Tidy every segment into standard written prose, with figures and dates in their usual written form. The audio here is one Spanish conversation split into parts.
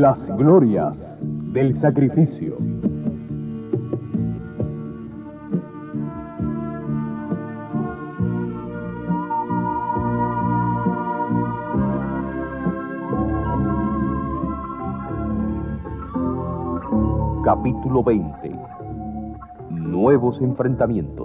Las glorias del sacrificio. Capítulo 20. Nuevos enfrentamientos.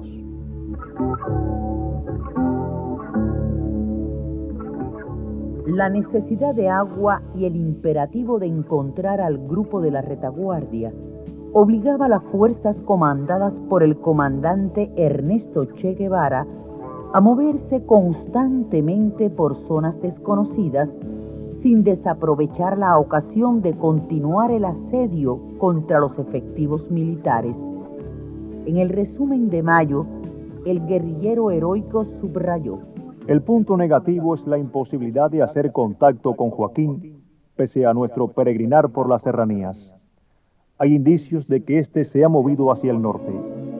La necesidad de agua y el imperativo de encontrar al grupo de la retaguardia obligaba a las fuerzas comandadas por el comandante Ernesto Che Guevara a moverse constantemente por zonas desconocidas sin desaprovechar la ocasión de continuar el asedio contra los efectivos militares. En el resumen de mayo, el guerrillero heroico subrayó: el punto negativo es la imposibilidad de hacer contacto con Joaquín, pese a nuestro peregrinar por las serranías. Hay indicios de que éste se ha movido hacia el norte.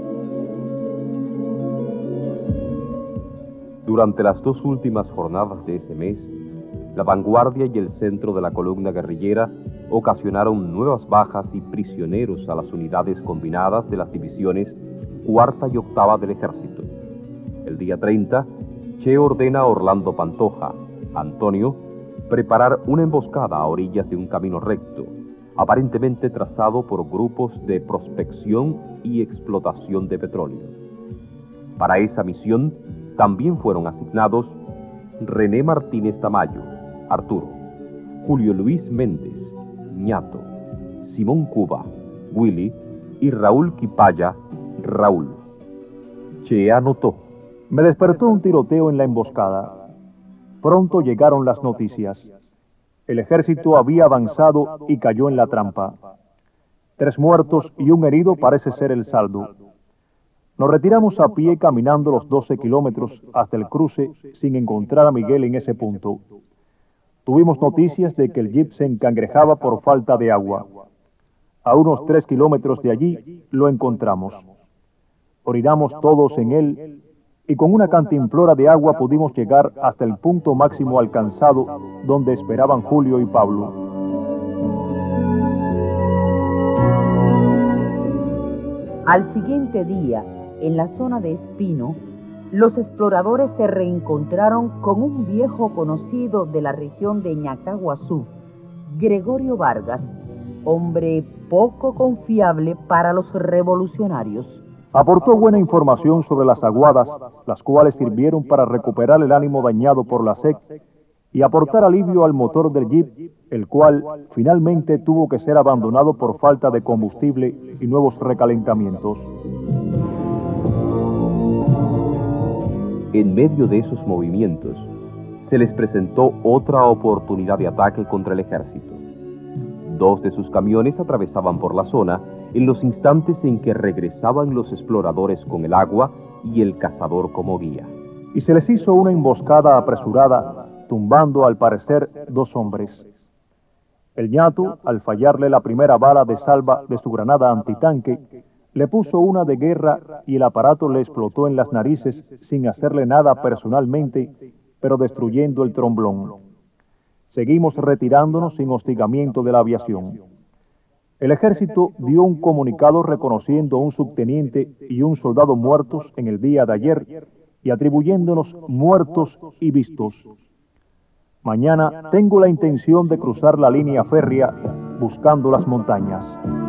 Durante las dos últimas jornadas de ese mes, la vanguardia y el centro de la columna guerrillera ocasionaron nuevas bajas y prisioneros a las unidades combinadas de las divisiones cuarta y octava del ejército. El día 30, Che ordena a Orlando Pantoja, Antonio, preparar una emboscada a orillas de un camino recto, aparentemente trazado por grupos de prospección y explotación de petróleo. Para esa misión también fueron asignados René Martínez Tamayo, Arturo, Julio Luis Méndez, Ñato, Simón Cuba, Willy y Raúl Quipaya, Raúl. Che anotó: me despertó un tiroteo en la emboscada. Pronto llegaron las noticias. El ejército había avanzado y cayó en la trampa. 3 muertos y 1 herido parece ser el saldo. Nos retiramos a pie caminando los 12 kilómetros hasta el cruce sin encontrar a Miguel en ese punto. Tuvimos noticias de que el jeep se encangrejaba por falta de agua. A unos 3 kilómetros de allí lo encontramos. Orinamos todos en él y con una cantimplora de agua pudimos llegar hasta el punto máximo alcanzado donde esperaban Julio y Pablo. Al siguiente día, en la zona de Espino, los exploradores se reencontraron con un viejo conocido de la región de Ñacaguazú, Gregorio Vargas, hombre poco confiable para los revolucionarios. Aportó buena información sobre las aguadas, las cuales sirvieron para recuperar el ánimo dañado por la sed y aportar alivio al motor del jeep, el cual finalmente tuvo que ser abandonado por falta de combustible y nuevos recalentamientos. En medio de esos movimientos, se les presentó otra oportunidad de ataque contra el ejército. 2 de sus camiones atravesaban por la zona en los instantes en que regresaban los exploradores con el agua y el cazador como guía. Y se les hizo una emboscada apresurada, tumbando al parecer 2 hombres. El ñato, al fallarle la primera bala de salva de su granada antitanque, le puso una de guerra y el aparato le explotó en las narices sin hacerle nada personalmente, pero destruyendo el tromblón. Seguimos retirándonos sin hostigamiento de la aviación. El ejército dio un comunicado reconociendo a un subteniente y un soldado muertos en el día de ayer y atribuyéndonos muertos y vistos. Mañana tengo la intención de cruzar la línea férrea buscando las montañas.